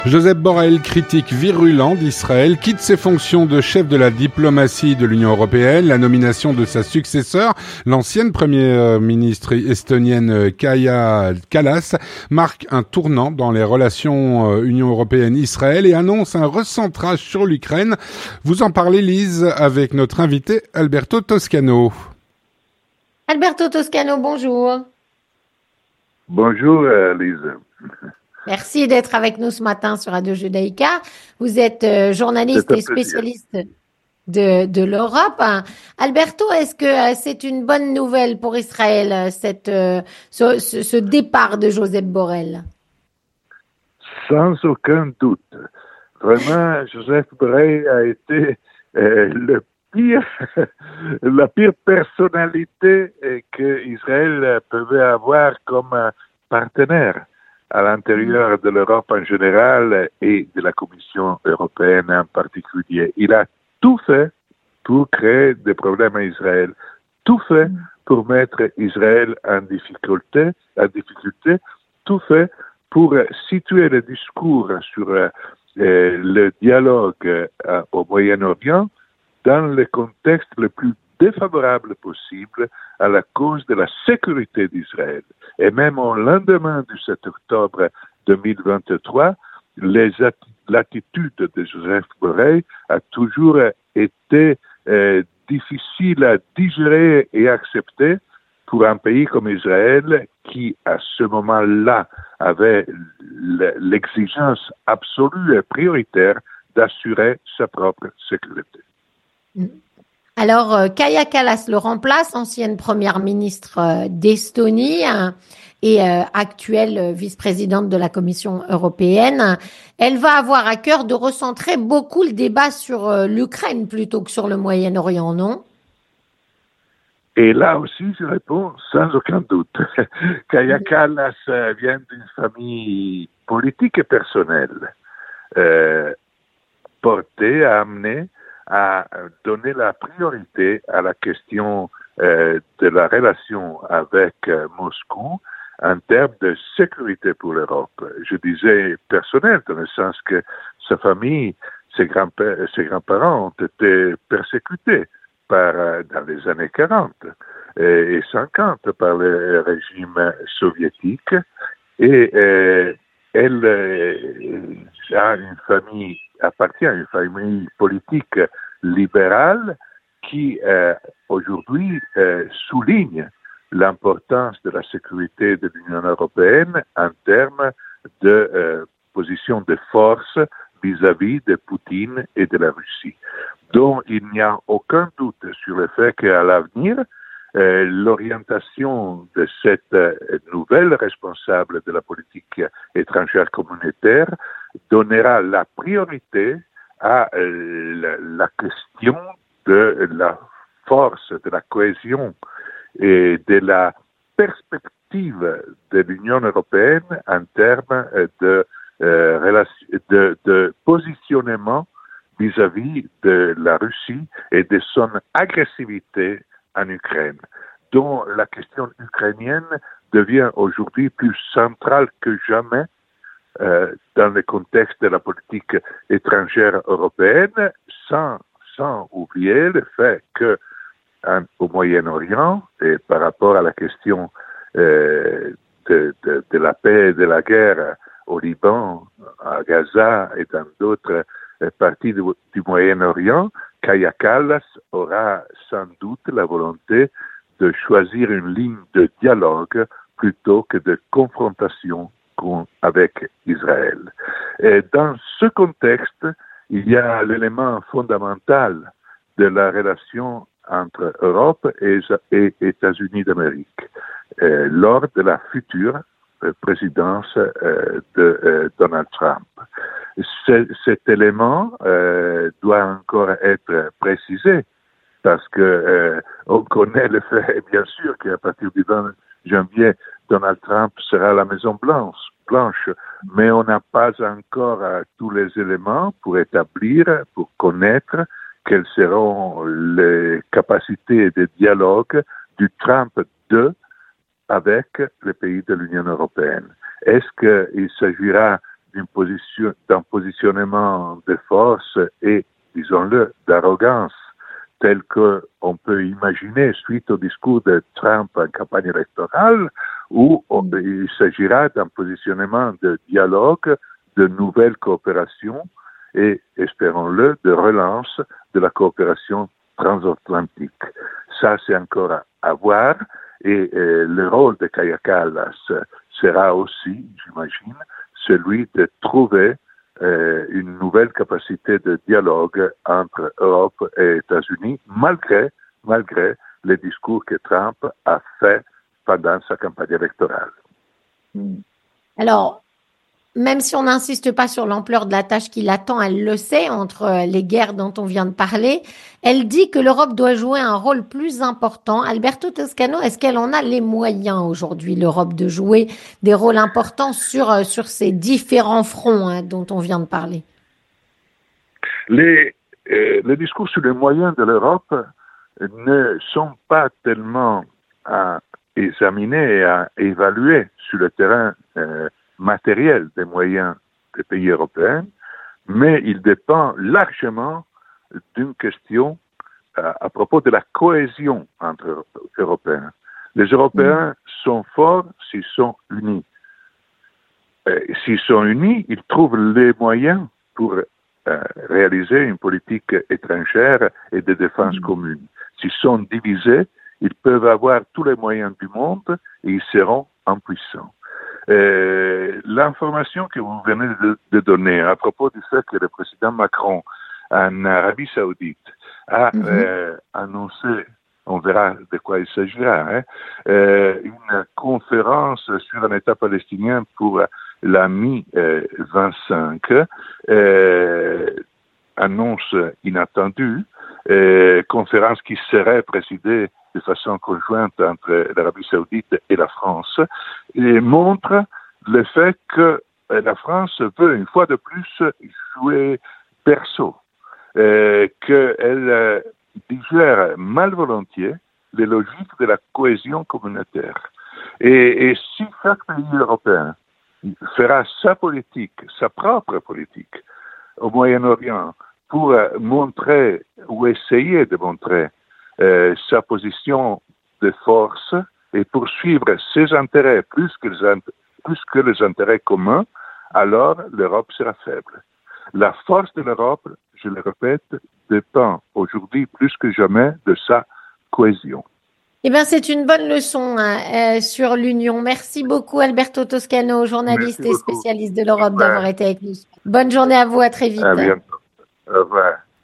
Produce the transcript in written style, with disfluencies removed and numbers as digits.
Josep Borrell, critique virulent d'Israël, quitte ses fonctions de chef de la diplomatie de l'Union européenne. La nomination de sa successeur, l'ancienne première ministre estonienne Kaja Kallas, marque un tournant dans les relations Union européenne-Israël et annonce un recentrage sur l'Ukraine. Vous en parlez, Lise, avec notre invité Alberto Toscano. Alberto Toscano, bonjour. Bonjour, Lise. Merci d'être avec nous ce matin sur Radio Judaïka. Vous êtes journaliste et spécialiste de l'Europe. Alberto, est-ce que c'est une bonne nouvelle pour Israël, ce départ de Josep Borrell? Sans aucun doute. Vraiment, Josep Borrell a été la pire personnalité que Israël pouvait avoir comme partenaire à l'intérieur de l'Europe en général et de la Commission européenne en particulier. Il a tout fait pour créer des problèmes à Israël, tout fait pour mettre Israël en difficulté, tout fait pour situer le discours sur le dialogue au Moyen-Orient dans le contexte le plus défavorable possible à la cause de la sécurité d'Israël. Et même au lendemain du 7 octobre 2023, l'attitude de Josep Borrell a toujours été difficile à digérer et accepter pour un pays comme Israël qui, à ce moment-là, avait l'exigence absolue et prioritaire d'assurer sa propre sécurité. Alors, Kaja Kallas le remplace, ancienne première ministre d'Estonie et actuelle vice-présidente de la Commission européenne. Elle va avoir à cœur de recentrer beaucoup le débat sur l'Ukraine plutôt que sur le Moyen-Orient, non? Et là aussi, je réponds sans aucun doute. Kaja Kallas vient d'une famille politique et personnelle, portée, amenée à donner la priorité à la question de la relation avec Moscou en termes de sécurité pour l'Europe. Je disais personnel, dans le sens que sa famille, ses grands-parents ont été persécutés dans les années 40 et 50 par le régime soviétique. Et elle appartient à une famille politique libérale qui aujourd'hui souligne l'importance de la sécurité de l'Union européenne en termes de position de force vis-à-vis de Poutine et de la Russie. Donc il n'y a aucun doute sur le fait qu'à l'avenir, l'orientation de cette nouvelle responsable de la politique étrangère communautaire donnera la priorité à la question de la force, de la cohésion et de la perspective de l'Union européenne en termes de positionnement vis-à-vis de la Russie et de son agressivité en Ukraine, dont la question ukrainienne devient aujourd'hui plus centrale que jamais dans le contexte de la politique étrangère européenne, sans oublier le fait que au Moyen-Orient, et par rapport à la question de la paix et de la guerre au Liban, à Gaza et dans d'autres parties du Moyen-Orient, Kaja Kallas aura sans doute la volonté de choisir une ligne de dialogue plutôt que de confrontation avec Israël. Et dans ce contexte, il y a l'élément fondamental de la relation entre Europe et États-Unis d'Amérique lors de la future présidence de Donald Trump. Cet élément doit encore être précisé parce que on connaît le fait, bien sûr, qu'à partir du 20 janvier, Donald Trump sera à la Maison Blanche, mais on n'a pas encore tous les éléments pour connaître quelles seront les capacités de dialogue du Trump 2 avec les pays de l'Union européenne. Est-ce qu'il s'agira d'un positionnement de force et, disons-le, d'arrogance, tel qu'on peut imaginer suite au discours de Trump en campagne électorale, où il s'agira d'un positionnement de dialogue, de nouvelles coopérations et, espérons-le, de relance de la coopération transatlantique. Ça, c'est encore à voir. Et le rôle de Kaja Kallas sera aussi, j'imagine, celui de trouver une nouvelle capacité de dialogue entre Europe et États-Unis, malgré les discours que Trump a fait pendant sa campagne électorale. Alors, même si on n'insiste pas sur l'ampleur de la tâche qui l'attend, elle le sait, entre les guerres dont on vient de parler, elle dit que l'Europe doit jouer un rôle plus important. Alberto Toscano, est-ce qu'elle en a les moyens aujourd'hui, l'Europe, de jouer des rôles importants sur ces différents fronts dont on vient de parler? Les discours sur les moyens de l'Europe ne sont pas tellement à examiner et à évaluer sur le terrain matériel des moyens des pays européens, mais il dépend largement d'une question à propos de la cohésion entre Européens. Les Européens sont forts s'ils sont unis. S'ils sont unis, ils trouvent les moyens pour réaliser une politique étrangère et de défense commune. S'ils sont divisés, ils peuvent avoir tous les moyens du monde et ils seront impuissants. L'information que vous venez de donner à propos du fait que le président Macron en Arabie Saoudite a annoncé, on verra de quoi il s'agira, une conférence sur un État palestinien pour la mi-25, annonce inattendue, conférence qui serait présidée de façon conjointe entre l'Arabie Saoudite et la France, et montre le fait que la France veut une fois de plus jouer perso, qu'elle digère malvolontiers les logiques de la cohésion communautaire. Et si chaque pays européen fera sa politique, sa propre politique au Moyen-Orient pour montrer ou essayer de montrer sa position de force et poursuivre ses intérêts plus que les intérêts communs, alors l'Europe sera faible. La force de l'Europe, je le répète, dépend aujourd'hui plus que jamais de sa cohésion. Eh bien, c'est une bonne leçon sur l'Union. Merci beaucoup, Alberto Toscano, journaliste et spécialiste de l'Europe, d'avoir été avec nous. Bonne journée à vous, à très vite. À bientôt. Au revoir.